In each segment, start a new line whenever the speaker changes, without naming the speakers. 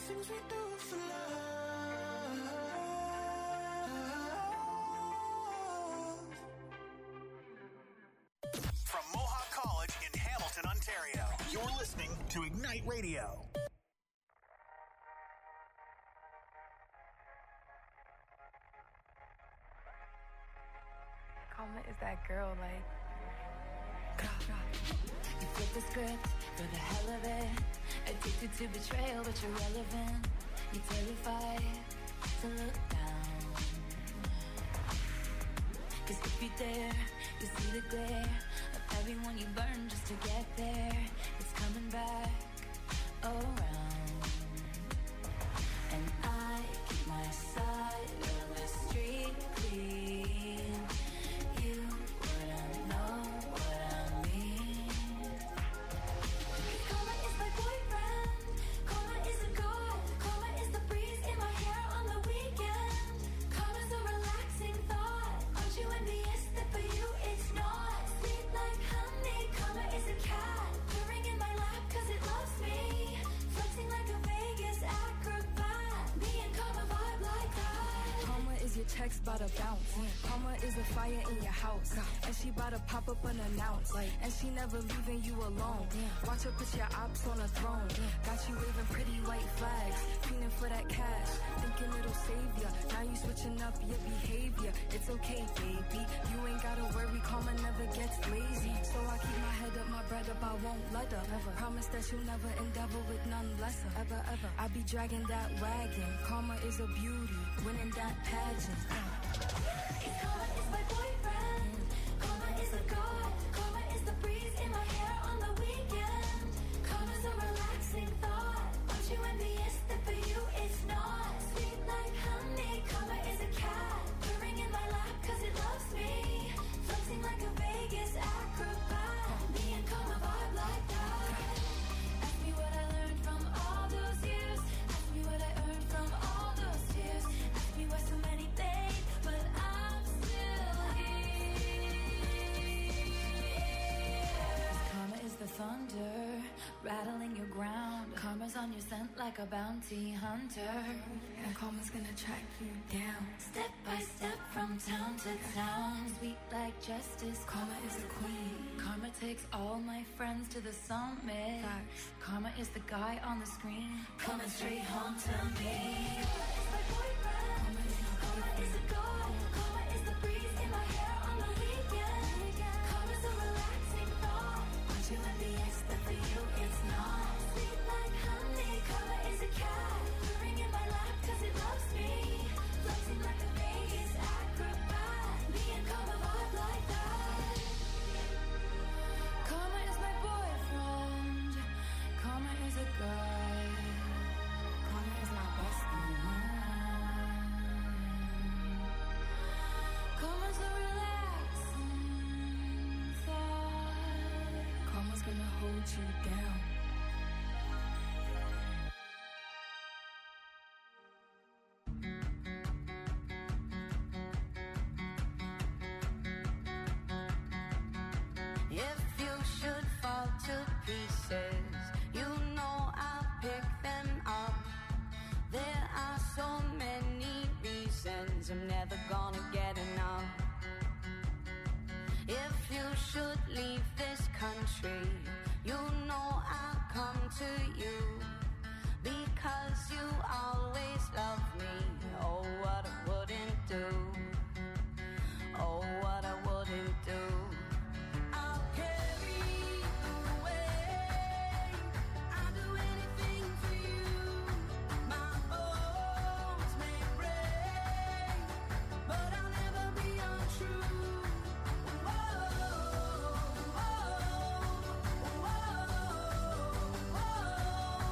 things we do for love.
From Mohawk College in Hamilton, Ontario, you're listening to Ignite Radio.
Karma is that girl, like.
You flip the script for the hell of it. Addicted to betrayal, but you're relevant. You're terrified to look down. Cause if you dare, you see the glare of everyone you burn just to get there. It's coming back around. And I keep my side of the street clean. You wouldn't know what I mean. Karma is my boyfriend. Karma is a god. Karma is the breeze in my hair on the weekend. Karma's a relaxing thought. Aren't you envious that for you it's not? Sweet like honey. Karma is a cat purring in my lap cause it loves me. Flexing like a Vegas acrobat. Me and Karma vibe like that.
Karma is your text bout to bounce. Karma is a fire in your house. And she bout to pop up unannounced. And she never leaving you alone. Watch her put your ops on a throne. Got you waving pretty white flags. Fiending for that cash. Thinking it'll save ya. Now you switching up your behavior. It's okay, baby. You ain't gotta worry. Karma never gets lazy. So I keep my head up, my bread up. I won't let her. Never. Promise that you'll never endeavor with none lesser. Ever, ever. I be dragging that wagon. Karma is a beauty. Winning that pageant.
Karma is my boyfriend. Karma is a god. Karma is the breeze in my hair on the weekend. Karma's a relaxing thought. Aren't you envious that for you it's not? Sweet like honey. Karma is a cat purring in my lap cause it loves me. Flexing like a Vegas acrobat. Me and Karma vibe like that. Ask me what I learned from all those years. Ask me what I earned from all those tears. Ask me why so many days, but I'm still here. Karma is the thunder rattling your ground. Karma's on your scent like a bounty hunter.
And karma's gonna track you down.
Step by step from town to town. Sweet like justice.
Karma is a queen.
Karma takes all my friends to the summit.
Facts.
Karma is the guy on the screen coming straight home to me. Karma is my boyfriend. Karma is a god. Karma is the breeze in my hair on the weekend. Karma's a relaxing thought. Aren't you envious that for you it's not? Sweet like honey. Karma is a cat purring in my lap cause it loves me. Flexing like a Vegas acrobat. Me and Karma vibe like that. Karma is my boyfriend. Karma is a guy.
Karma is my bestie.
Karma's a relaxing thought.
Karma's gonna hold you down.
If you should fall to pieces, you know I'll pick them up. There are so many reasons I'm never gonna get enough. If you should leave this country, you know I'll come to you. Because you always love me. Oh, what I wouldn't do. Oh, what I wouldn't do. I'll carry you away. I'll do anything for you. My bones may break, but I'll never be untrue. Whoa, whoa, whoa, whoa.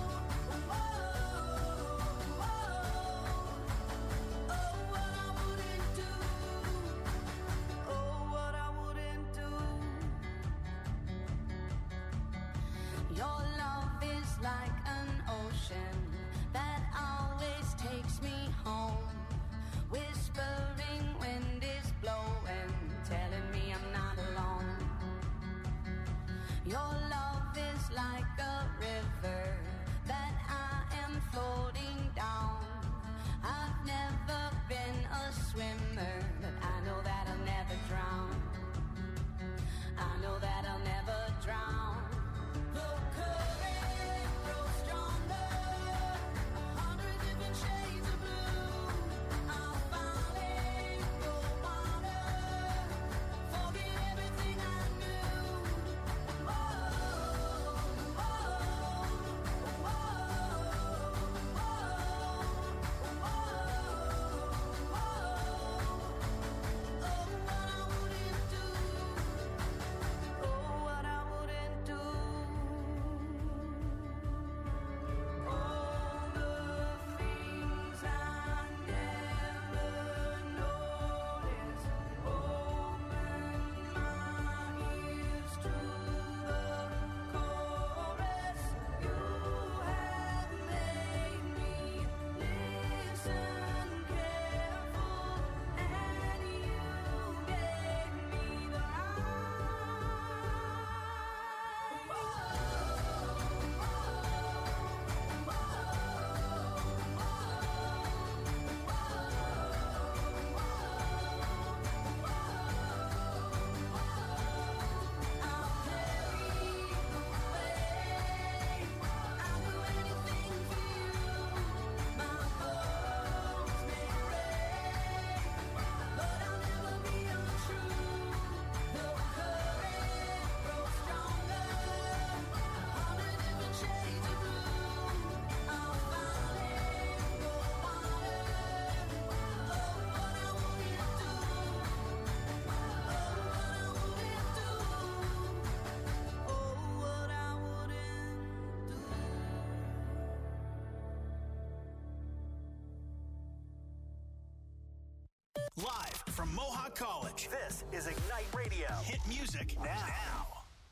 College. This is Ignite Radio. Hit music now.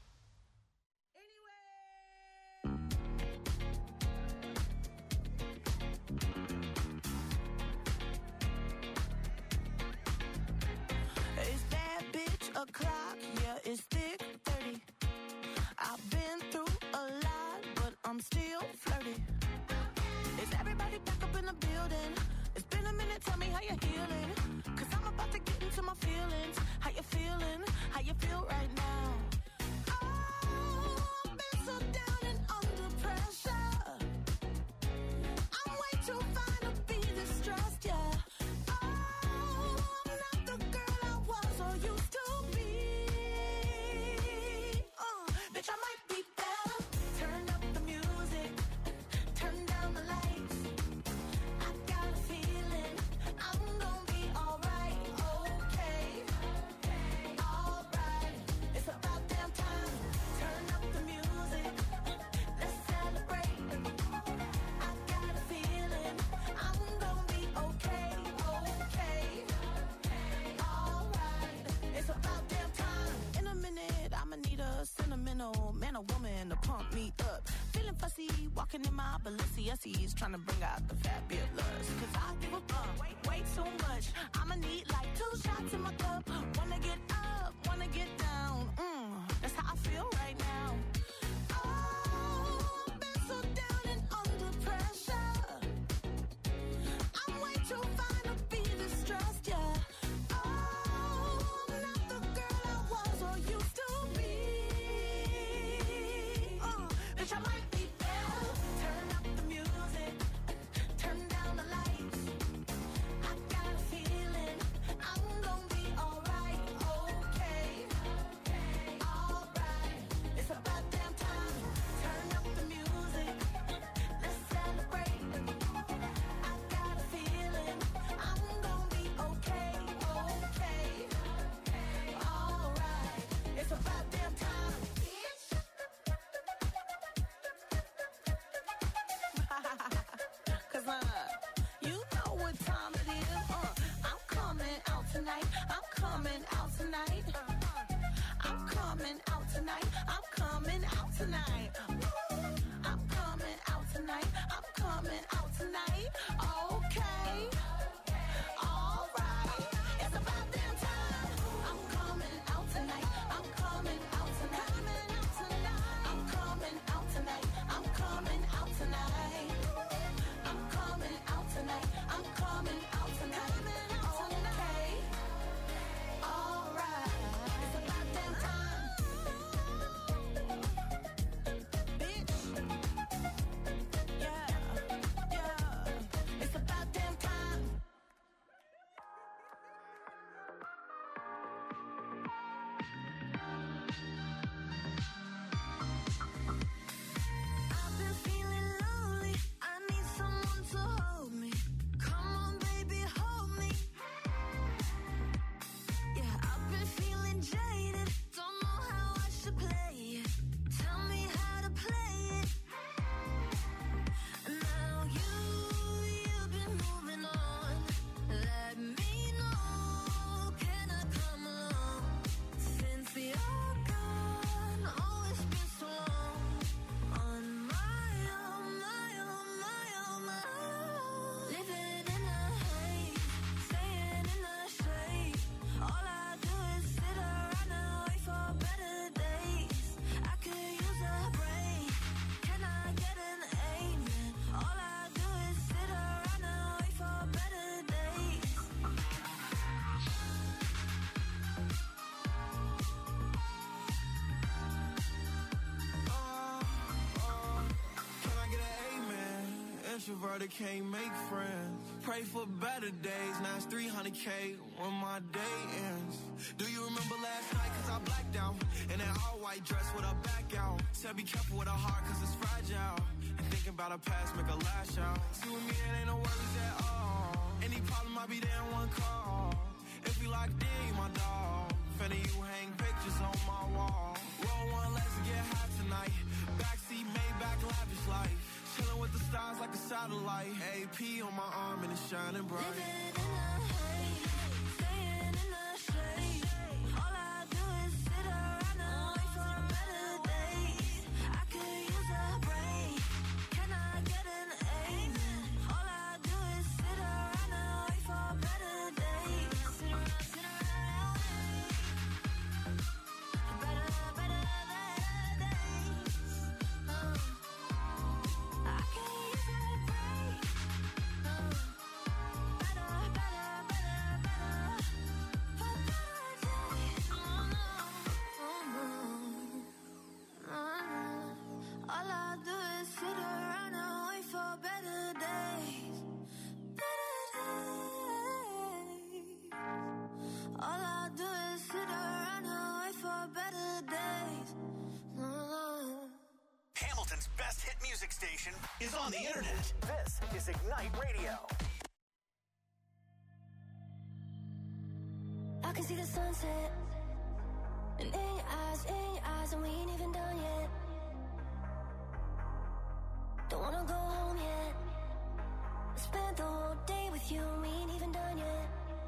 Is that bitch o'clock? Yeah, it's thick 30. I've been through a lot, but I'm still flirty. Is everybody back up in the building? It's been a minute, tell me how you're healing. Cause I'm about to get into my feelings. How you feeling? How you feel right now? Oh, I've been so down and under pressure. I'm way too fine to be distressed, yeah. Oh, I'm not the girl I was or used to be. Bitch, I might be better. Turn up the music, turn down the lights. I got a feeling I'm gonna be alright, okay, alright. It's about damn time. Turn up the music, let's celebrate. I got a feeling I'm gonna be okay, alright. It's about damn time. In a minute, I'ma need a sentimental man or woman to pump me up. Feeling fussy, walking in my Balenciennes, trying to bring out the fabulous. Cause I give a fuck way too much. I'ma need like 2 shots in my cup. Wanna get up, wanna get down. That's how I feel right now. Oh, I've been so down and under pressure. I'm way too fine to be distressed, yeah. Oh, I'm not the girl I was or used to be. Bitch, I might be better. Turn up the music, turn down the lights. I got a feeling I'm gonna be alright, okay, alright. It's about damn time. Turn up the music, let's celebrate. I got a feeling I'm gonna be okay, alright. It's about damn time. Cause you know what time it is. I'm coming out tonight. I'm coming out tonight. I'm coming out tonight. I'm coming out tonight. I'm coming out tonight. I'm coming out tonight. Okay. Alright. It's about damn time. I'm coming out tonight. I'm coming out tonight. I'm coming out tonight. I'm coming out tonight. I'm coming out tonight. I'm coming out tonight. Okay. Alright. It's about damn time. Bitch. Yeah. It's about damn time. I've been feeling lonely. I need someone to hold me. Come on, baby, hold me. Yeah, I've been feeling jaded. Don't know how I should play it. Tell me how to play it. Now you've been moving on. Let me know. Can I come along? Since you're gone, oh, it's been so long. On my own, my own, my own, my own. Living in the haze, staying in the shade. All I do is sit around and wait for better days. I could use a break. Can I get an amen? All I do is sit around and wait for better days.
Can I get an amen? Introverted can't make friends. Pray for better days. Now it's 300K when my day ends. Do you remember last night? Cause I blacked out. In that all white dress with her back out. Said be careful with her heart cause it's fragile. And thinking about her past make her lash out. See with me it ain't no worries at all. Any problem I'll be there in one call. If we locked in, you my dog. Finna you hang pictures on my wall. Roll one, let's get high tonight. Backseat, Maybach, lavish life. Chilling with the stars like a satellite. AP on my arm and it's shining bright.
Living in the haze, staying in the shade.
hit music station is on the internet. This is Ignite Radio.
I can see the sunset, and in your eyes, and we ain't even done yet. Don't wanna go home yet. I spent the whole day with you, and we ain't even done yet.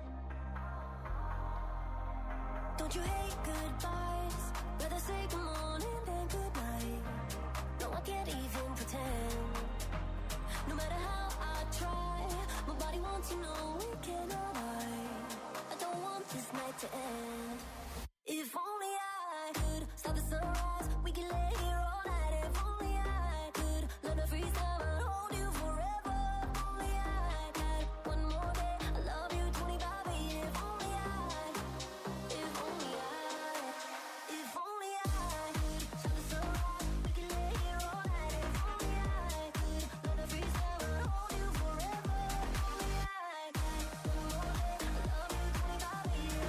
Don't you hate goodbyes? Rather say good morning than good night. No, I can't even pretend. No matter how I try, my body wants to know we cannot hide. I don't want this night to end. If only I could stop the sunrise, we can lay here all night. If only I could learn to freeze time and hold you forever. If only I had one more day, I love you 25 years. If only I could stop the sunrise, we can lay here all night. If only I could learn to freeze time and hold you forever. If only I had one more day, I love you 25 years.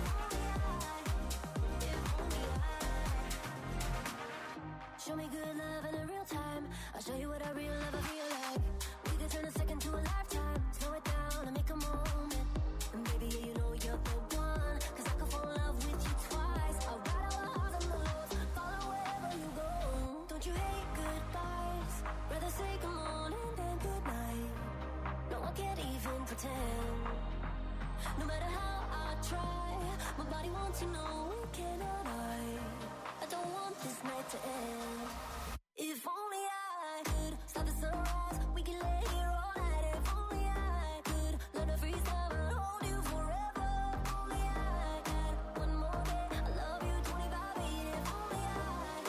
Show me good love in a real time. I'll show you what a real lover feel like. We could turn a second to a lifetime. Slow it down and make a moment. And baby, yeah, you know you're the one. Cause I could fall in love with you twice. I'll ride all the highs and the lows, follow wherever you go. Don't you hate goodbyes? Rather say good morning than good night. No, I can't even pretend. No matter how I try, my body wants to know we cannot hide. I don't want this night to end. If only I could stop the sunrise, we can lay here all night. If only I could learn to freeze time and hold you forever. If only I had one more day, I love you 25 years. If only I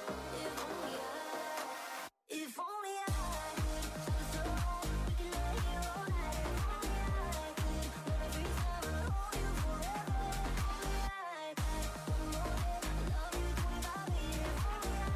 could stop the sunrise, we can lay here all night. If only I could learn to freeze time and hold you forever. If only I had one more day, I love you 25 years. If only I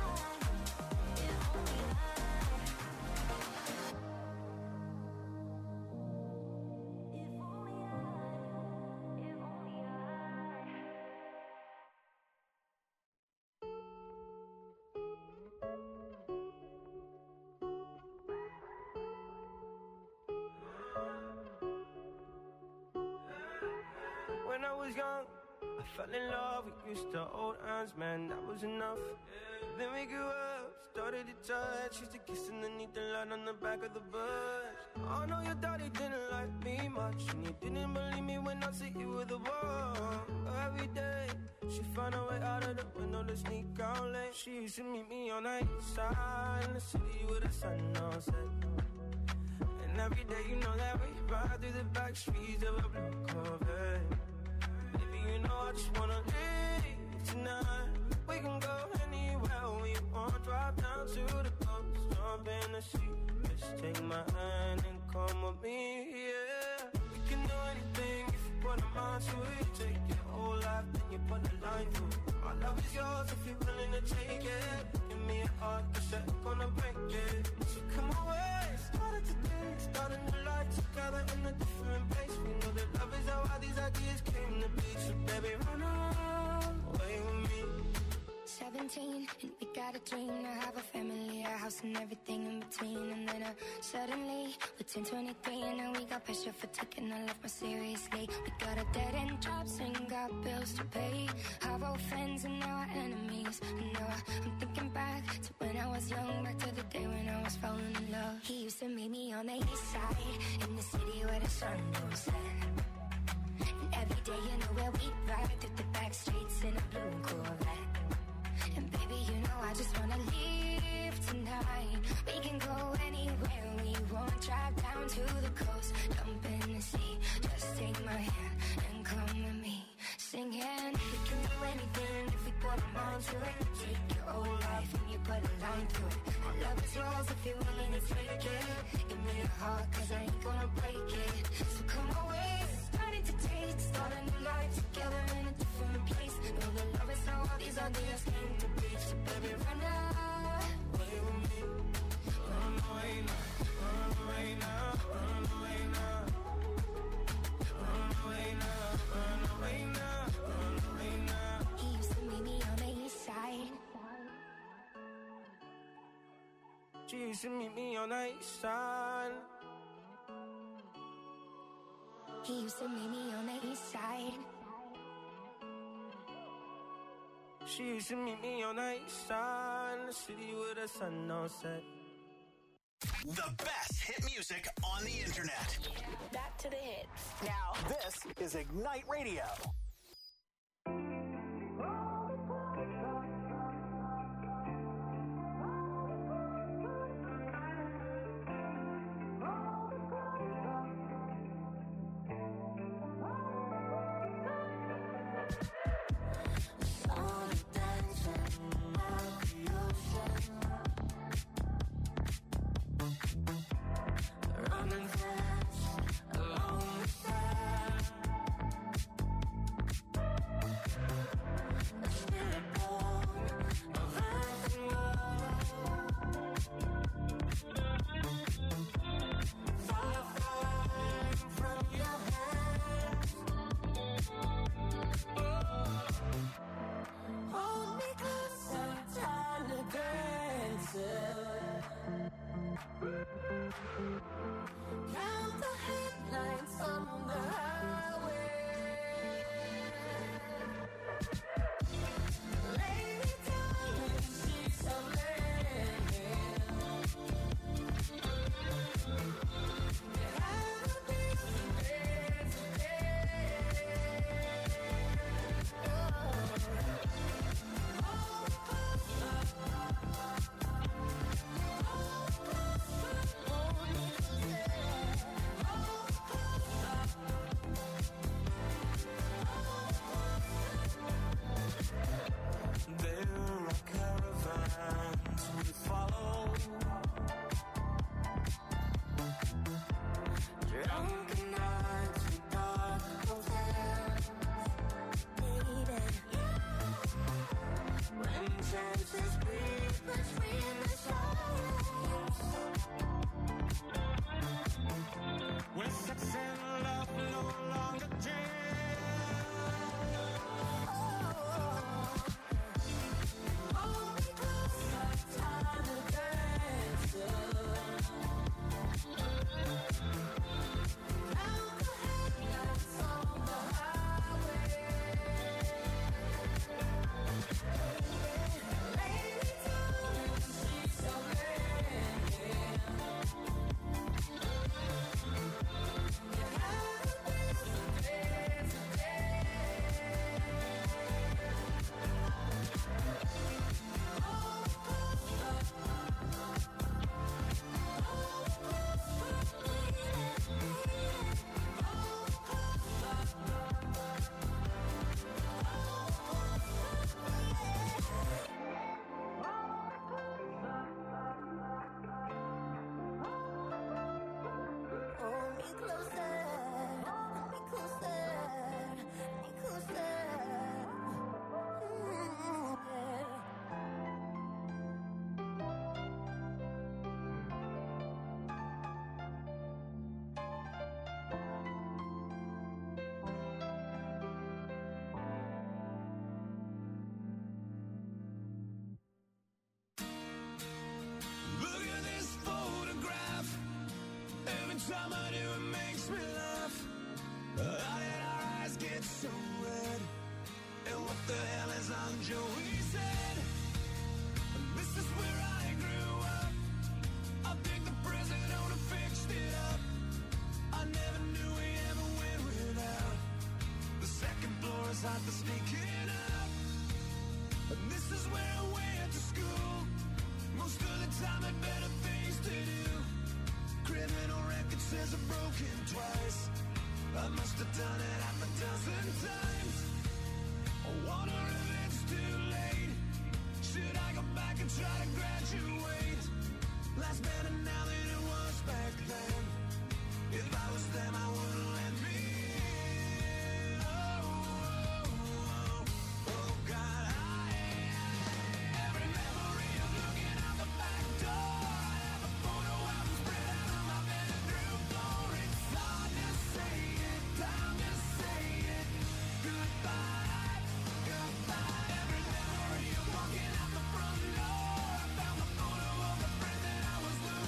When I was young, I fell in love. We used to hold hands, man, that was enough. Then we grew up, started to touch. Used to kiss underneath the light on the back of the bus. I know your daddy didn't like me much, and he didn't believe me when I said you were the one. Every day, she found a way out of the window to sneak out late. She used to meet me on the east side in the city with the sun on set. And every day, you know that we ride through the back streets of a blue Corvette. Baby, you know I just wanna leave tonight. We can go anywhere we want. Drive down to the coast, jump in the sea. Just take my hand and come with me, yeah. We can do anything if you put a mind to it. Take your whole life, then you put a line through it. My love is yours if you're willing to take it. Give me a heart, cause I'm gonna break it. So come away, started today, start a new life together in a different place. We know that love is how all these ideas came to be. So baby, run away with me.
17, and we got a dream to have a family, a house and everything in between. And then suddenly, we're 10, 23, and now we got pressure for taking our life more seriously. We got a dead end jobs and got bills to pay. Our old friends and now our enemies. And now I'm thinking back to when I was young, back to the day when I was falling in love. He used to meet me on the east side, in the city where the sun don't set. And every day, you know where we ride through the back streets in a blue Corvette. And baby, you know I just wanna leave tonight. We can go anywhere we want. Drive down to the coast, jump in the sea. Just take my hand and come with me. Singing, we can do anything if we put a mind to it. Take your whole life and you put a line through it. My love is yours if you're willing to take it. Give me a heart, cause I ain't gonna break it. So come away, starting to taste. Start a new life together in a different place. Know that love is how all these ideas came to be. So baby, run away with me.
Run away now, run away now, run away now. Run away now, run away now, run away now.
He used to meet me on the east side.
She used to meet me on the east side.
He used to meet me on the east side.
She used to meet me on the east side, in the city with the sun on set.
The best hit music on the internet.
Back to the hits.
Now, this is Ignite Radio.
Count the headlights on the highway. Lay me down in sheets of linen. It had a beautiful day today.
When sex and love no longer
Hold me closer, time to dance. Count the headlights on the highway. Lay me down in sheets of linen. It had a beautiful day today. Hold me closer, hold me closer, me closer. Yeah.
Look at this photograph. Every time I do, it makes me laugh. How did our eyes get so red? And what the hell is on Joey's head? This is where I grew up. I think the present owner fixed it up. I never knew we ever went without. The second floor is hot for sneaking up. And this is where I went to school. Most of the time had better things to do. Criminal record says I'm broken twice. I must have done it half a dozen times. I wonder if it's too late. Should I go back and try to graduate? Life's better now than it was back then. If I was them, I wouldn't let me in. Oh, oh, oh, oh, God, every memory of looking out the back door. I have a photo album spread out on my bedroom floor. It's hard to say it, time to say it. Goodbye, goodbye. Every memory of walking out the front door. I found the photo of a friend that I was losing.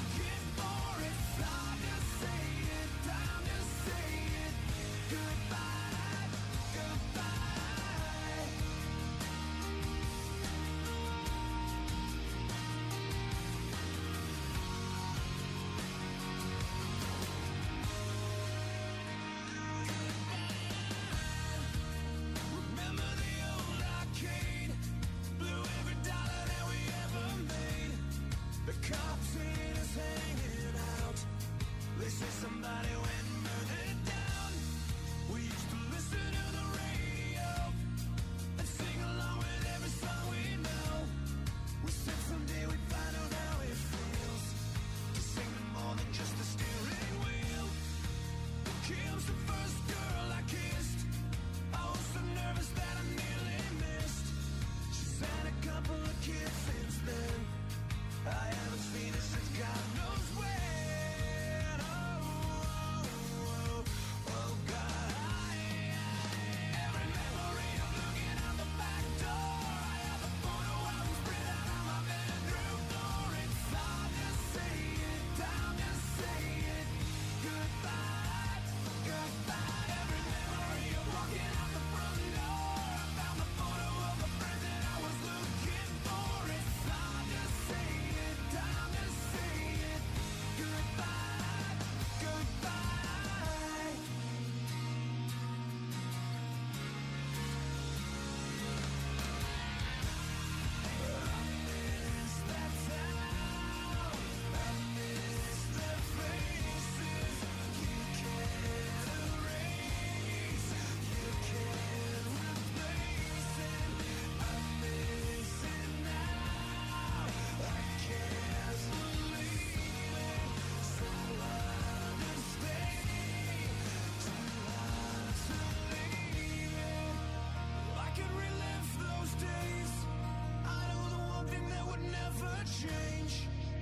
say somebody went murdered down. We used to listen to the radio and sing along with every song we know. We said someday we'd find out how it feels to sing to more than just a steering wheel. Kim's the first girl I kissed. I was so nervous that I nearly missed. She's had a couple of kids since then. I haven't seen her since God knows when. Oh, God. Every memory of looking out the back door. I have a photo album spread out on my bedroom floor. It's hard to say it, time to say it. Goodbye, goodbye. Every memory of walking out the front door. I found the photo of a friend that I was looking for. It's hard to say it, time to say it. Goodbye, goodbye. I miss that town. I miss the faces you can't erase. You can't replace it. I miss it now. I can't believe it. So hard to stay, too hard to leave it. I could relive those days. I know the one thing that would never change.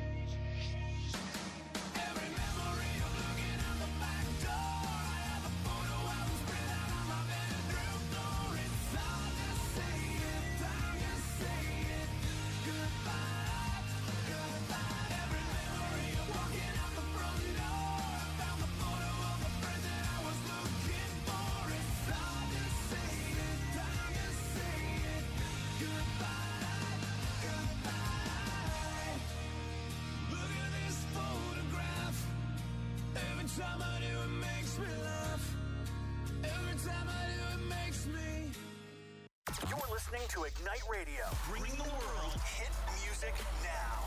Every memory of looking out the back door. I have a photo album spread out on my bedroom floor. It's hard to say it, time to say it. Goodbye, goodbye. Every memory of walking out the front door. I found the photo of a friend that I was looking for. It's hard to say it, time to say it. Goodbye, goodbye. Look at this photograph. Every time I do, it makes me laugh. Every time I do, it makes me.
You're listening to Ignite Radio, bringing the world hit music now.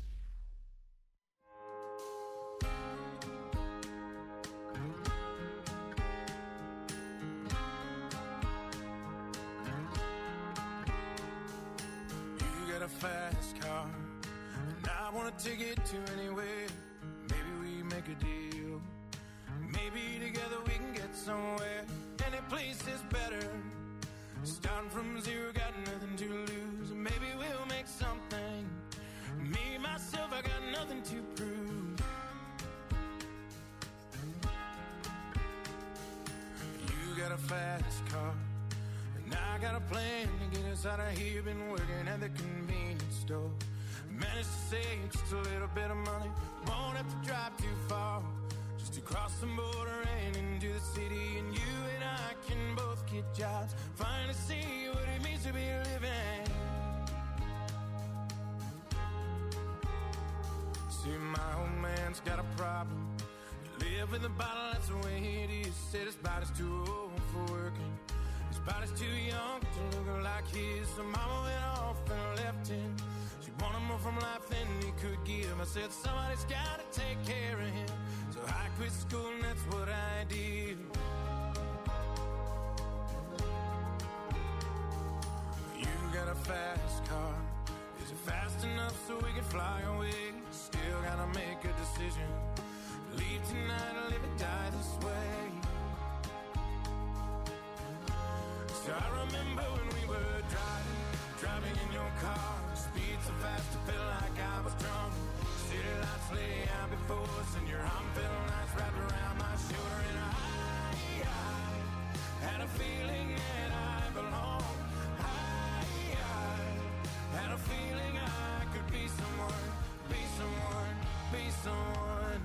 You got a fast car, and I wanna take it to anywhere. Maybe we make a deal. Maybe together we can get somewhere. Any place is better. Starting from zero, got nothing to lose. Maybe we'll make something. Me, myself, I got nothing to prove. You got a fast car, and I got a plan to get us out of here. Been working at the convenience store. Managed to save just a little bit of money. Won't have to drive too far. Just to cross the border and into the city. And you and I can both get jobs. Finally see what it means to be living. See, my old man's got a problem. Live with a bottle, that's the way it is. Said his body's too old for working. His body's too young to look like his. So mama went off and left him. She wanted more from life than he could give. I said somebody's gotta take care of him. So I quit school and that's what I did. You got a fast car. Is it fast enough so we can fly away? Still gotta make a decision. Leave tonight or live or die this way. So I remember when we were driving in your car. Speed so fast it felt like I was drunk. City lights lay out before us and your arm felt nice wrapped around my shoulder. And I had a feeling that I belonged. I had a feeling I could be someone, be someone, be someone.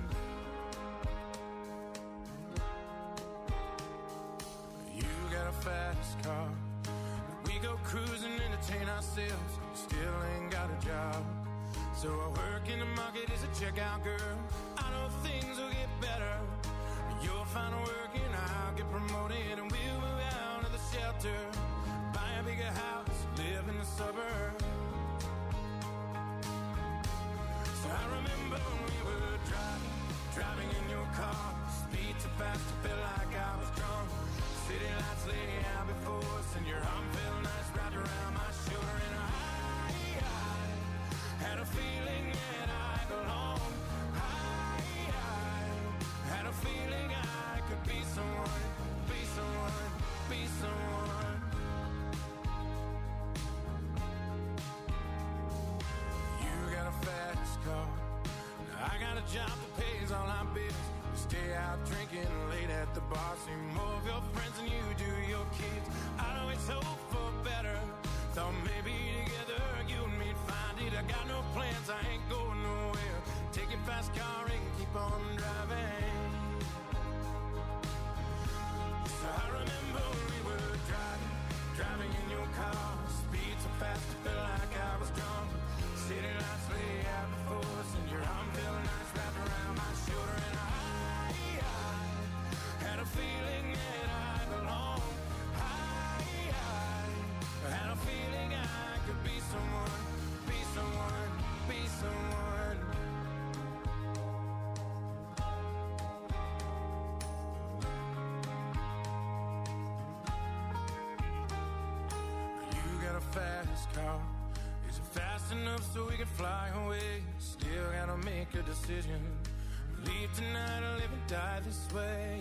You got a fast car. We go cruising, entertain ourselves. Still ain't got a job. So I work in the market as a checkout girl. I know things will get better. You'll find work and I'll get promoted. And we'll move out of the shelter. Buy a bigger house, live in the suburbs. So I remember when we were driving in your car. stay out drinking late at the bar. See more of your friends than you do your kids. I always hope for better. Thought maybe together you and me'd find it. I got no plans, I ain't going nowhere. Take your fast car and keep on driving. So I remember we were driving in your car. Speed so fast, I felt like I was drunk. City lights lay out before us, and your arm felt nice wrapped around my shoulder. And I had a feeling that I belonged. I had a feeling I could be someone, be someone, be someone. You got a fast car. Is it fast enough so we can fly away? Still gotta make a decision. Leave tonight or live and die this way.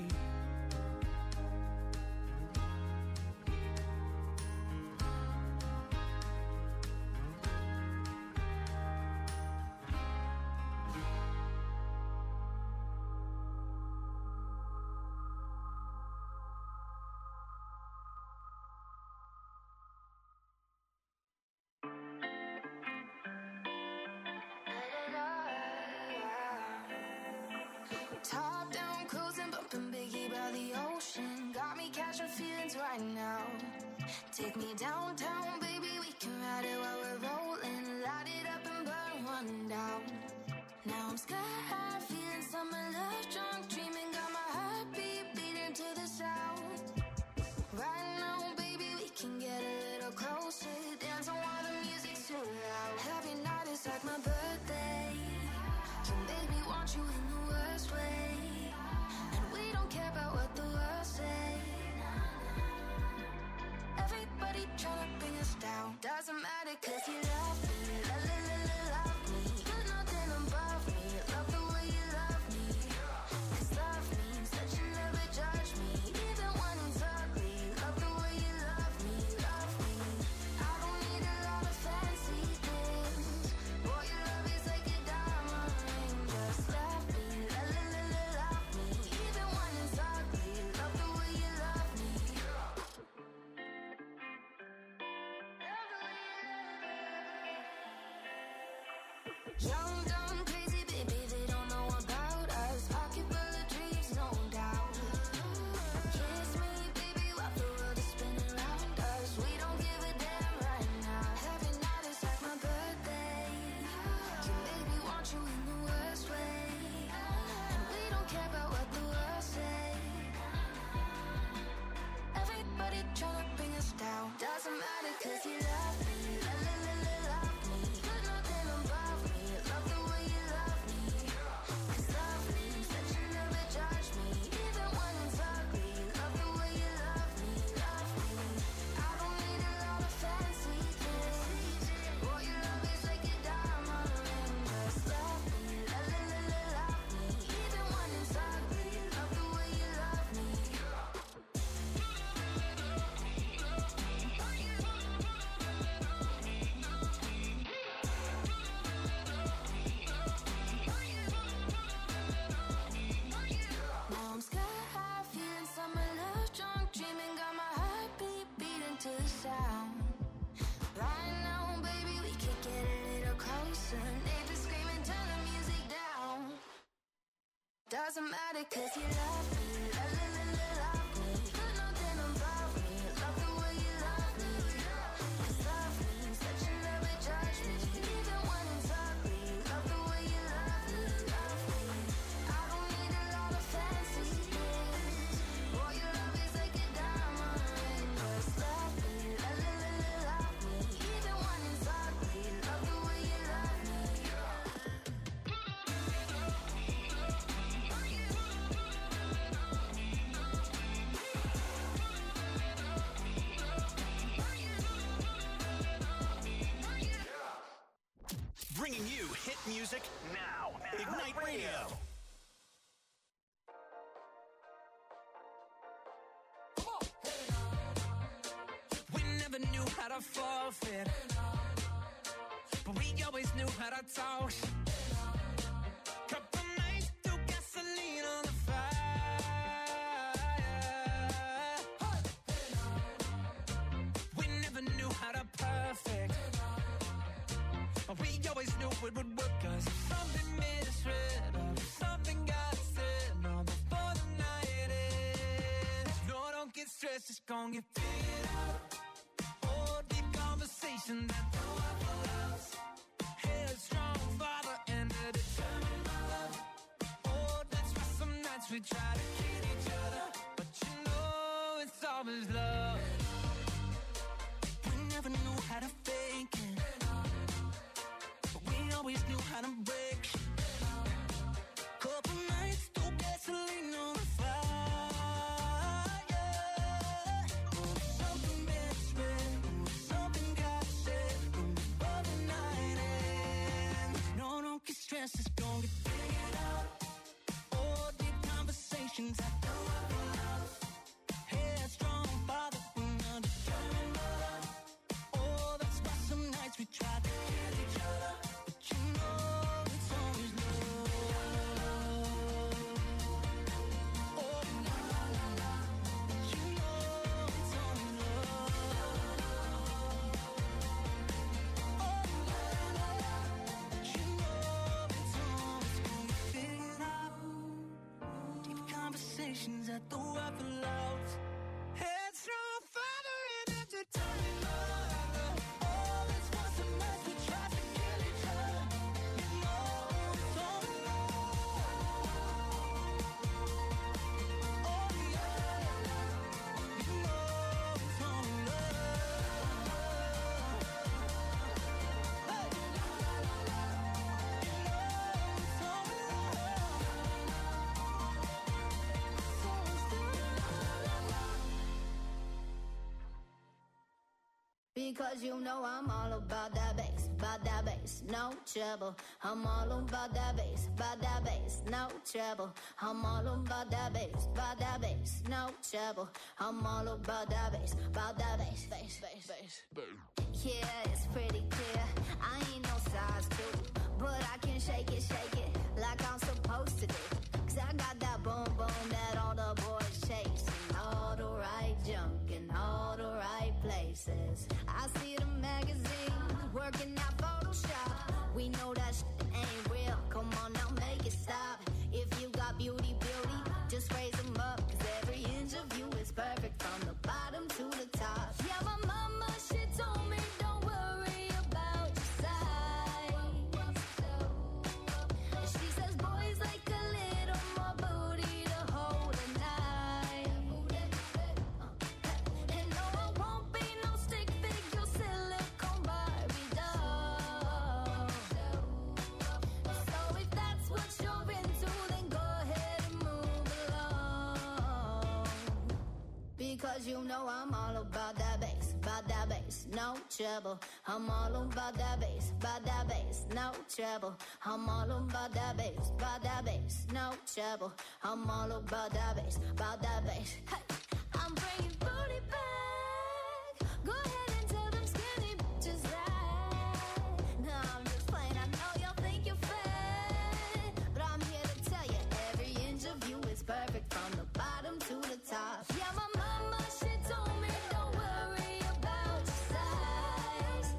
Top down, cruising, bumping Biggie by the ocean. Got me catching feelings right now. Take me downtown, baby, we can ride it while we're rolling. Light it up and burn one down. Now I'm sky high, feeling summer love, drunk, dreaming. Got my heartbeat beating to the sound. Right now, baby, we can get a little closer. Dance on while the music's too loud. Every night is like my birthday. You make me want you in the worst way. And we don't care about what the world say. Everybody tryna bring us down. Doesn't matter cause you love me. Love me. Put nothing above me. Love the way you love me. Cause love means that you never judge me. Even when it's ugly. Love the way you love me. Love me. I don't need a lot of fancy things. Boy, your love is like a diamond ring. Just love me. Love me. Even when it's ugly. Love the way you love me. Young, dumb, crazy, baby, they don't know about us. Pocket full of dreams, no doubt. Kiss me, baby, while the world is spinning around us. We don't give a damn right now. Every night is like my birthday. You make me want you in the worst way. And we don't care about what the world say. Everybody tryna bring us down. Doesn't matter cause you love me. Love me. Put nothing above me. Love the way you love me. Cause love means that you never judge me. Even when it's ugly. Love the way you love me. Love me. I don't need a lot of fancy things. Boy, your love is like a diamond ring. Just love me. Love me. Even when it's ugly. Love the way you love me. Now I'm sky high, feeling summer love, drunk, dreaming. Got my heartbeat beating to the sound. Right now, baby, we could get a little closer. Neighbors screaming, turn the music down. Doesn't matter cause you love me. Love me. Put nothing above me. Love the way you love me. Cause love means that you never judge me. Even when it's ugly. Love the way you love me. Love me. I don't need a lot of fancy things. Boy, your love is like a diamond ring. Just love me. Love me. Even when it's ugly. Love the way you love me.
Bringing you hit music now. Ignite Radio.
We never knew how to forfeit, but we always knew how to talk. Couple nights threw gasoline on the fire. it would work. Cause if something misread or if something got said, no, before the night ends. No, don't get stressed, it's gonna get figured out. Oh, deep conversations that throw up the loves. Headstrong father and a determined mother. Oh, that's why some nights we try to kid each other. But you know it's always love. We never knew how to fake it, but we always knew how to break shit. Couple nights, threw gasoline on the fire. Oh, something misread, oh, something got said, before the night ends. No, don't get stressed, it's gonna get figured out. Oh, deep conversations at the house. Headstrong father and a determined mother. Oh, that's why some nights we try to kill each other. But you know it's always love. Oh, la la la la. But you know it's always love. Oh, la la la. But you know it's always gonna get figured out. Deep conversations at the Waffle House. Headstrong father and a determined mother. Oh, that's why some nights we try to kill each other. You know it's always love. Oh, yeah. You know it's always love. Hey. You know it's always
Because you know I'm all about that bass, no trouble. I'm all about that bass, no trouble. I'm all about that bass, no trouble. I'm all about that bass, bass. Yeah, it's pretty clear. I ain't no size 2, but I can shake it like I'm supposed to do. Cause I got that boom boom that all the boys chase. All the right junk in all the right places. I see the magazines working out Photoshop. We know that shit ain't real. Come on now, make it stop. If you got beauty, just raise them up. Cause every inch of you is perfect from the bottom to the top. Yeah, my mama, she told me don't worry about your size. She says boys like a little more booty to hold at night. And no, I won't be no stick figure silicone Barbie doll. So if that's what you're into, then go ahead and move along. Because you know I'm all about that bass, no trouble. I'm all about that bass, no trouble. I'm all about that bass, no trouble. I'm all about that bass, Hey, I'm bringing booty back. Go ahead and tell them skinny bitches that. No, I'm just playing. I know y'all think you're fat, but I'm here to tell you every inch of you is perfect from the bottom to the top. Yeah, my mama, she told me don't worry about your size.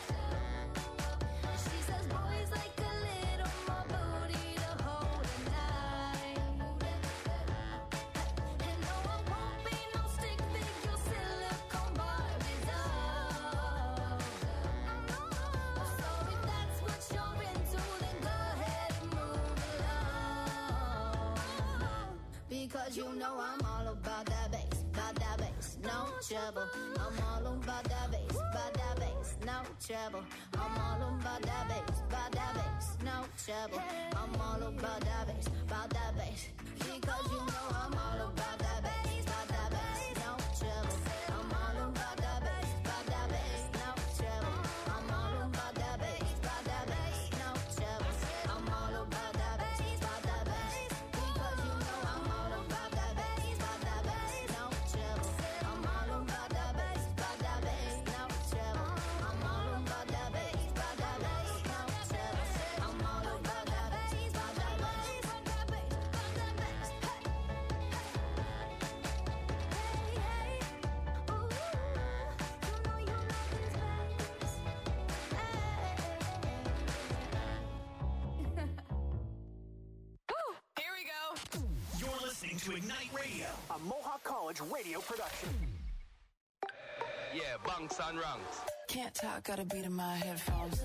She says boys like a little more booty to hold at night. And no, I won't be no stick figure silicone Barbie doll. So if that's what you're into, then go ahead and move along. Because you know I'm all about that bass, no trouble. I'm all about that bass, no trouble. I'm all about that bass, no trouble. I'm all about that bass, because you know I'm all about that bass, no trouble. I'm all about that bass, no trouble. I'm all about that bass, no trouble. I'm all about that bass, because you know I'm all about that bass, no trouble. I'm all about that bass, no trouble. I'm all about that bass, no trouble. I'm all about that bass,
listening to Ignite Radio, a Mohawk College radio production.
Yeah, bunks and ranks.
Can't talk, gotta beat in my headphones.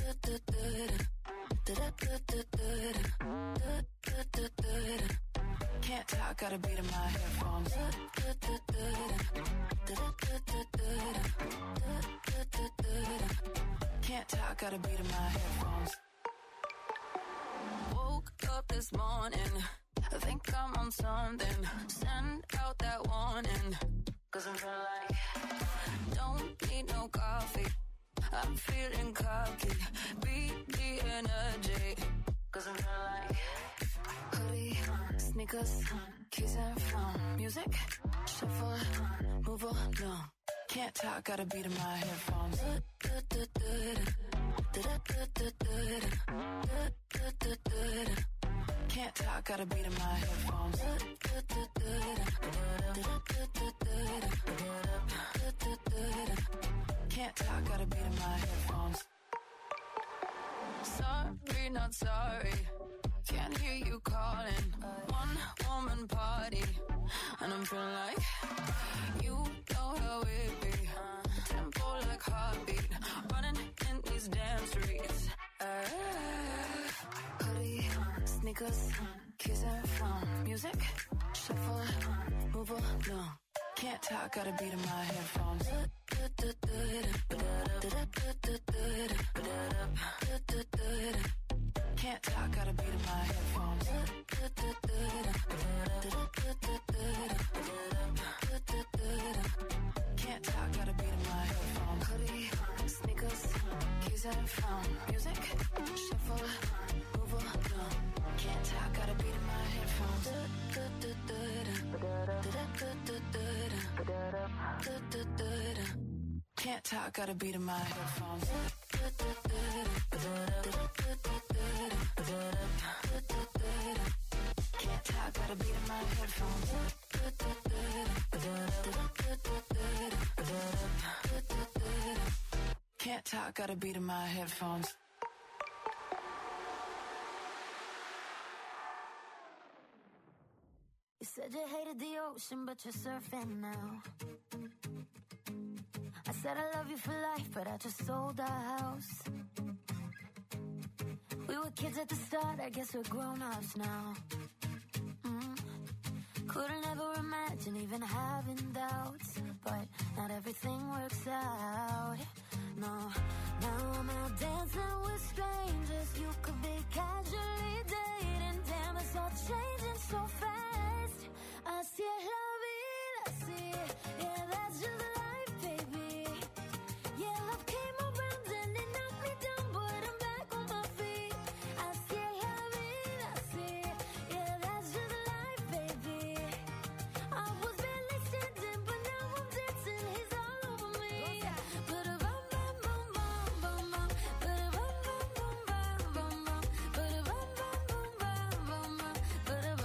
Can't talk, gotta beat in my headphones. Can't talk, gotta beat in my headphones. Woke up this morning, I think I'm on something. Send out that warning, 'cause I'm feeling like don't need no coffee. I'm feeling cocky, beat the energy, 'cause I'm feeling like hoodie, sneakers, keys and phone, music, shuffle, move along. Can't talk, gotta beat in my headphones. Can't talk, gotta beat in my headphones. Can't talk, gotta beat in my headphones. Sorry, not sorry. Can't hear you calling. One woman party, and I'm feeling like you know how it be. Tempo like heartbeat, running in these damn streets. Hoodie, sneakers, keys and phone, music, shuffle, move along. Can't talk, gotta beat in my headphones. Can't talk, gotta beat in my headphones. Can't talk, gotta beat in my headphones. Hoodie, sneakers, keys and phone, music, shuffle, move along. Can't talk, gotta beat in my headphones. Can't talk, gotta beat in my headphones. Can't talk, gotta beat in my headphones. Can't talk, gotta beat in my headphones.
You said you hated the ocean, but you're surfing now. I said I love you for life, but I just sold our house. We were kids at the start, I guess we're grown-ups now. Couldn't ever imagine even having doubts, but not everything works out. No, now I'm out dancing with strangers. You could be casually dating. Damn, it's all changing so fast. Así es la vida, así. Yeah, that's just life, baby. Yeah, love came around and it knocked me down, but I'm back on my feet. Así es la vida, así. Yeah, that's just life, baby. I was barely standing, but now I'm dancing. He's all over me. Ba-da-bum, bum, bum, bum, bum, bum. Ba-da-bum, bum, bum, bum, bum, bum. Ba-da-bum, bum, bum, bum, bum, bum. Ba-da-bum,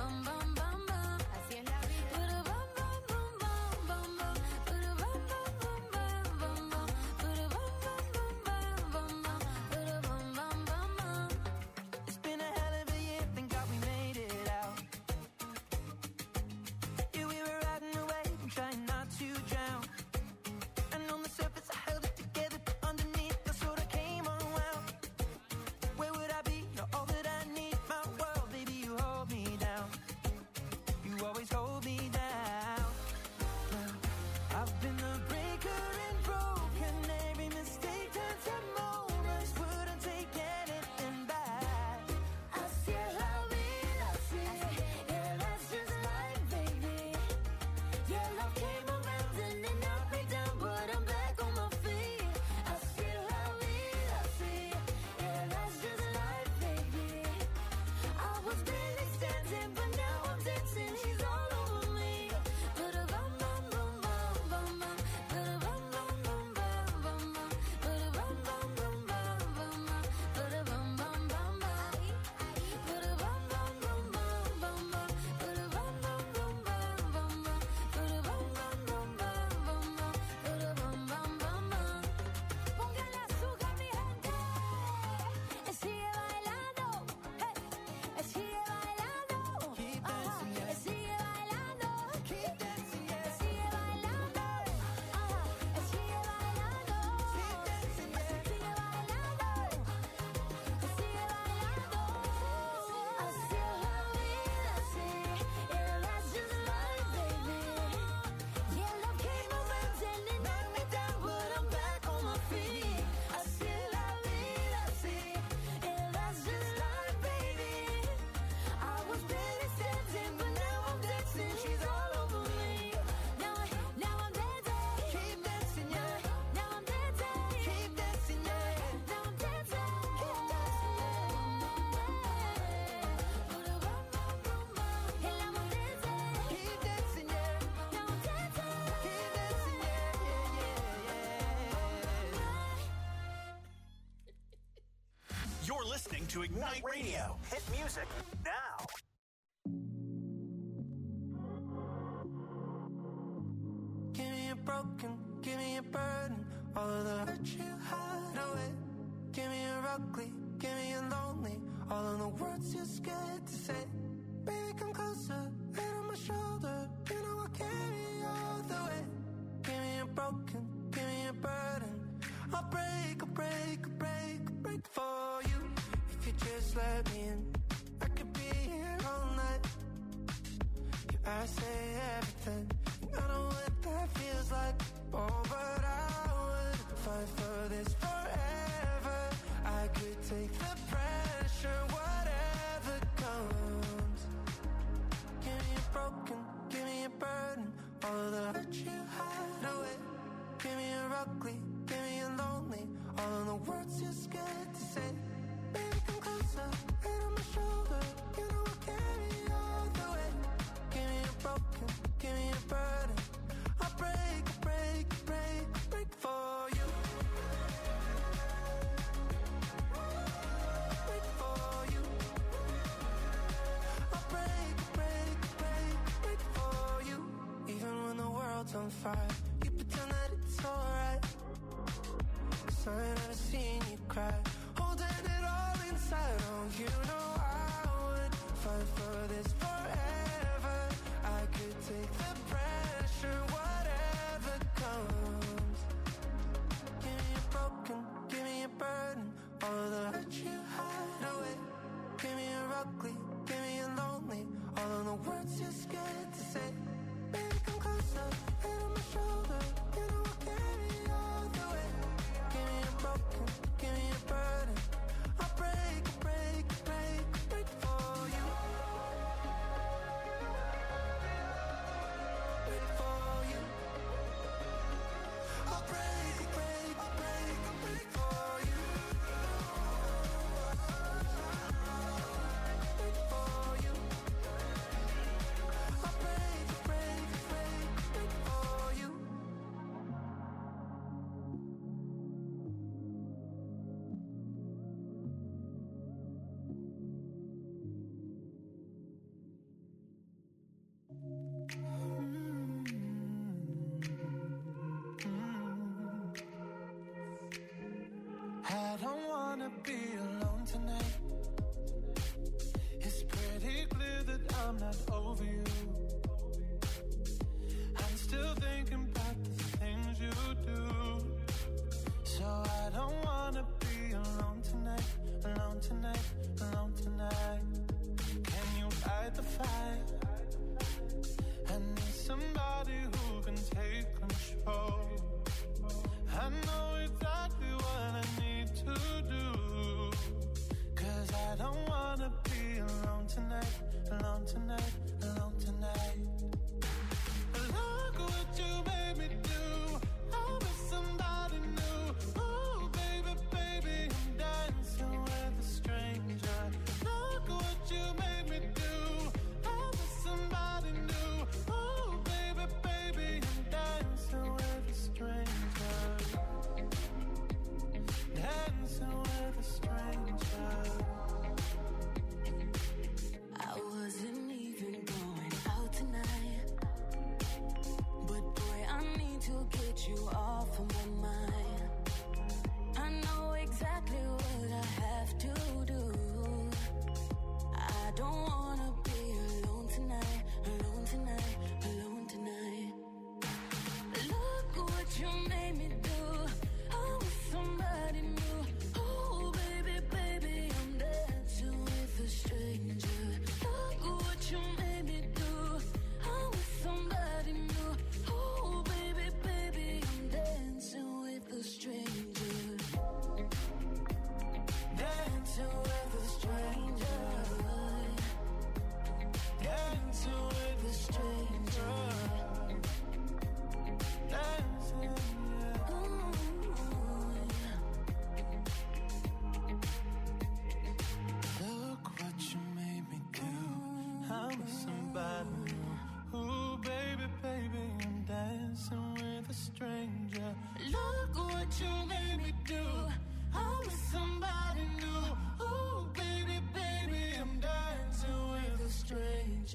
to Ignite Radio. Hit music now.
Give me a broken, give me a burden, all of the hurt you hide away. Give me a ugly, give me a lonely, all of the words you're scared to say. Baby, come closer, head on my shoulder, you know I'll carry you all the way. Give me a broken, give me a burden, I'll break, I'll break, I'll break, I'll break for you. If you just let me in, I could be here all night. Yeah, I say everything, and I know what that feels like. Oh, but I would fight for this forever. I could take the pressure, whatever comes. Give me a broken, give me a burden, all of the hurt you hide away. Give me a ugly, give me a lonely, all of the words you're scared to say. Baby, come closer, head on my shoulder, you know I'll carry you all the way. Give me a broken, give me a burden, I'll break, break, break, break for you. Break for you. I'll break, break, break, break for you. Even when the world's on fire, you pretend that it's alright. 'Cause I ain't never seen you cry, holding it all inside. Oh, you know I would fight for this forever. I could take the pressure, whatever comes. Give me a broken, give me a burden, all of the hurt you hide away. Give me a ugly, give me a lonely, all of the words you're scared to say. Baby, come closer, head on my shoulder, you know I'll carry you all the way. Give me a broken, give me a burden,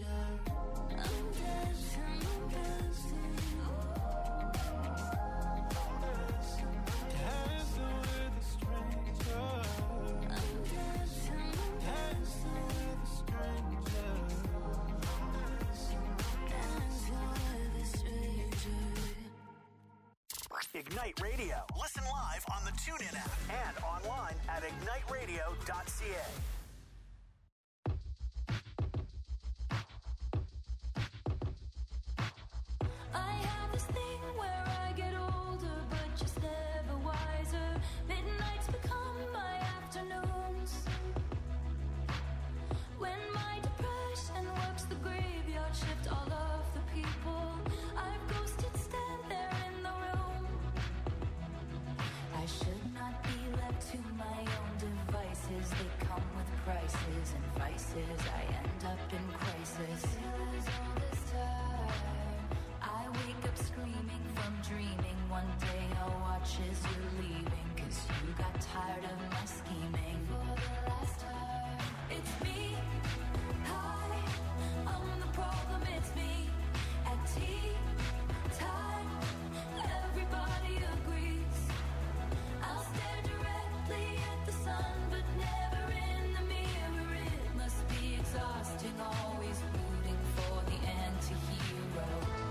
Ignite Radio. Listen live on the TuneIn app and online at igniteradio.ca.
I have this thing where I get older, but just never wiser. Midnights become my afternoons. When my depression works the graveyard shift, all of the people I've ghosted stand there in the room. I should not be left to my own devices. They come with prices and vices. I end up in crisis. Feels all this time. I wake up screaming from dreaming. One day I'll watch as you're leaving, 'cause you got tired of my scheming. For the last time, it's me. Hi, I'm the problem, it's me. At tea time, everybody agrees. I'll stare directly at the sun, but never in the mirror. It must be exhausting, always rooting for the anti-hero.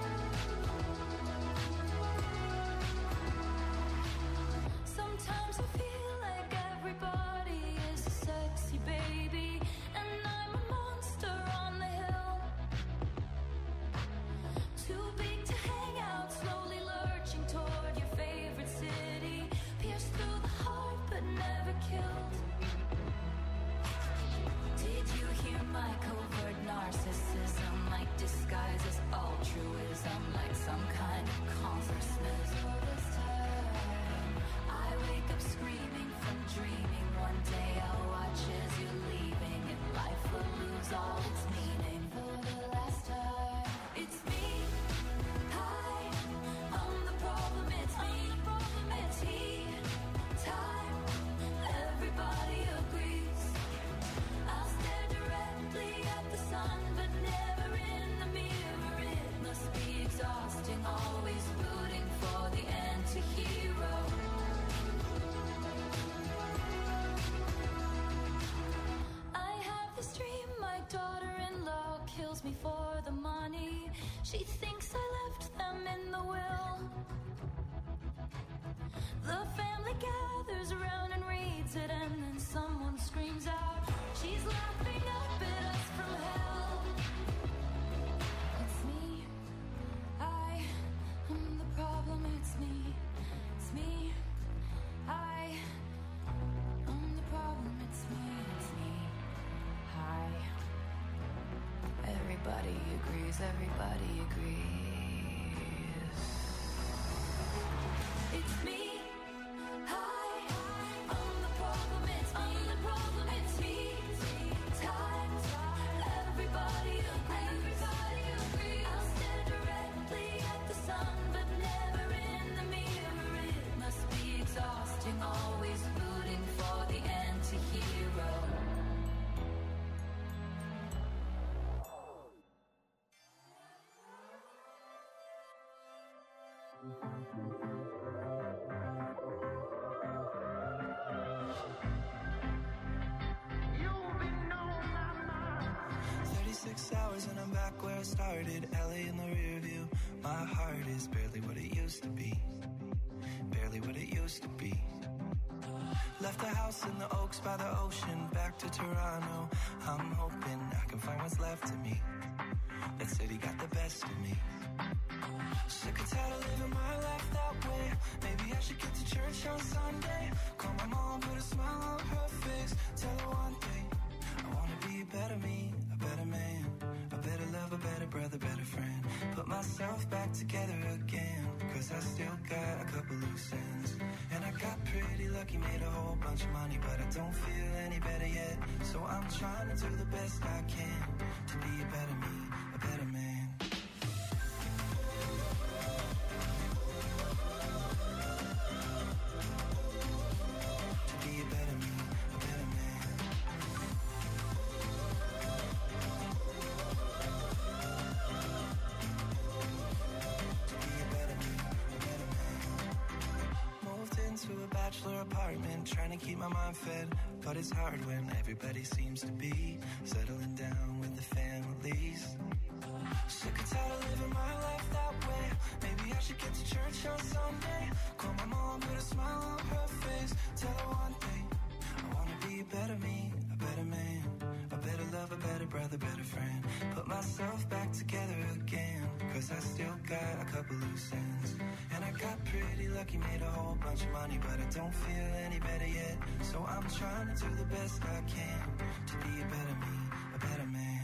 Sometimes I feel like everybody is a sexy baby, and I'm a monster on the hill. Too big to hang out, slowly lurching toward your favorite city. Pierced through the heart, but never killed. Did you hear my covert narcissism? Like disguise as altruism, like some kind of consciousness. All this time, I wake up screaming from dreaming. One day I'll watch as you're leaving, and life will lose all its meaning. For the last time, it's me. Hi, I'm the problem, it's me. At tea time, everybody agrees. I'll stare directly at the sun, but never in the mirror. It must be exhausting, always rooting for the anti-hero. I have this dream, my daughter-in-law kills me for the money. She thinks I left them in the will. The family gathers around and reads it, and then someone screams out, she's laughing up at us from hell. It's me. I'm the problem, it's me. It's me. I'm the problem, it's me. It's me. Hi. Everybody agrees, everybody agrees. It's me. Hi, I'm the problem, it's me. I'm the problem, it's me. Time, everybody agrees. Everybody agrees. I'll stare directly at the sun, but never in the mirror. It must be exhausting, always rooting for the anti-hero.
You've been on my mind. 36 hours and I'm back where I started. LA in the rear view. My heart is barely what it used to be. Barely what it used to be. Left the house in the Oaks by the ocean. Back to Toronto. I'm hoping I can find what's left of me. That city got the best of me. Sick and tired of living my life that way. Maybe I should get to church on Sunday. Call my mom, put a smile on her face. Tell her one thing, I wanna be a better me, a better man, a better love, a better brother, better friend. Put myself back together again, 'cause I still got a couple loose ends. And I got pretty lucky, made a whole bunch of money, but I don't feel any better yet. So I'm trying to do the best I can to be a better me, a better man. To be a better me, a better man.
bachelor apartment, trying to keep my mind fed. But it's hard when everybody seems to be settling down with the families. Sick and tired of living my life that way. Maybe I should get to church on Sunday. Call my mom, put a smile on her face. Tell her one thing, I wanna be a better me, a better man, a better love, a better brother, better friend. Put myself back together again, cause I still got a couple loose ends. And I got pretty lucky, made a whole bunch of money, but I don't feel any better yet. So I'm trying to do the best I can to be a better me, a better man.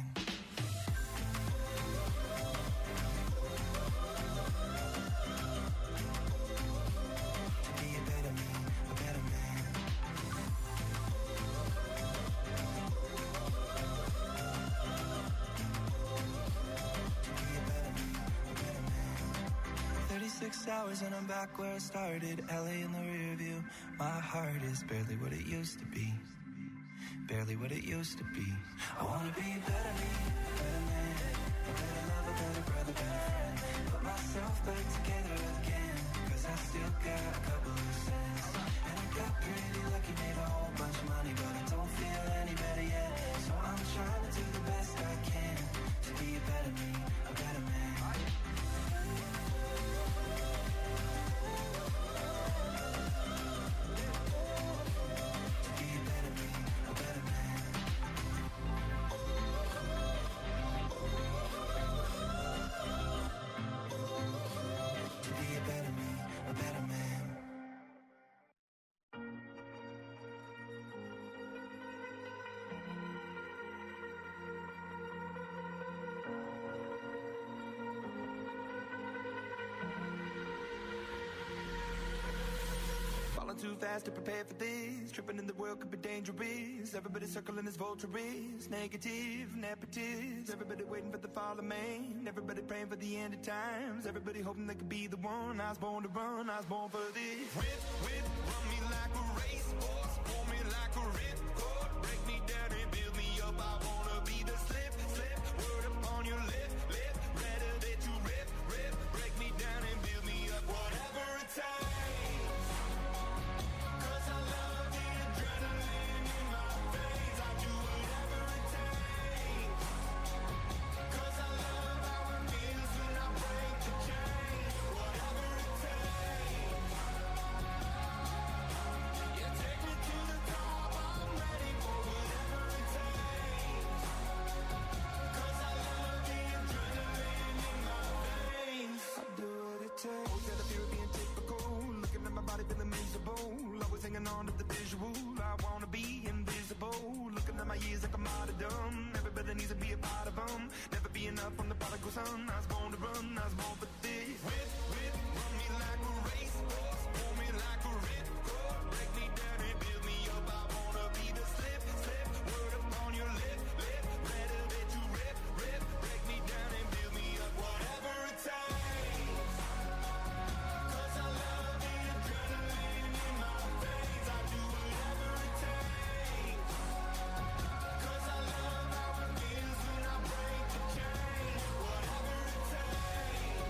Hours and I'm back where I started. LA in the rear view. My heart is barely what it used to be. Barely what it used to be. I wanna be a better me, a better man, a better love, a better brother, better friend. Put myself back together again, cause I still got a couple loose ends. And I got pretty lucky, made a whole bunch of money, but I don't feel any better yet. So I'm trying to do the best I can to be a better me, a better man.
Too fast to prepare for this. Tripping in the world could be dangerous. Everybody circling as vultures. Negative, nepotist. Everybody waiting for the fall of man. Everybody praying for the end of times. Everybody hoping they could be the one. I was born to run, I was born for this. Whip, run me like a racehorse. Pull me like a ripcord. Break me down and build me up. I wanna be the slip. Word upon your lip. Better that you rip. Break me down and build me up. Whatever it takes. Hanging on to the visual, I wanna be invisible. Looking at my years like I'm out of dumb. Everybody needs to be a part of them. Never be enough from the prodigal son. I was born to run, I was born for this. Whip, run me like a racehorse. Pull me like a ripcord. Break me down and build me up. I wanna be the slip. Word upon your lip. Better that you rip. Break me down and build me up. Whatever it takes. Cause I love the adrenaline in my veins. I do whatever it takes. Cause I love how it feels when I break the chain. Whatever it takes.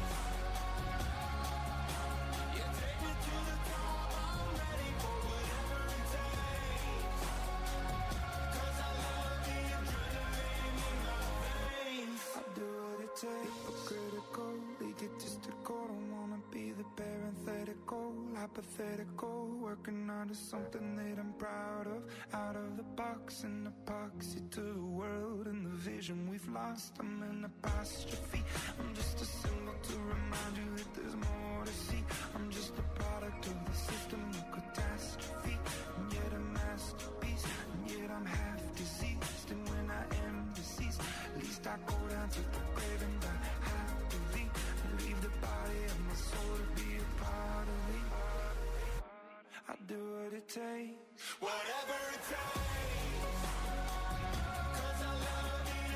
Yeah, take me to the top. I'm ready for whatever it takes. Cause I love the adrenaline in my veins. I do what it takes. Critical, egotistical. Don't wanna be the parenthetical, hypothetical. Working onto something that I'm proud of. Out of the box, an epoxy to the world and the vision we've lost. I'm an apostrophe. I'm just a symbol to remind you that there's more to see. I'm just a product of the system of catastrophe. And yet a masterpiece. And yet I'm half diseased. And when I am deceased, at least I go down to the grave and I have to leave the body of my soul to be a part of me. I do what it takes. Whatever it takes.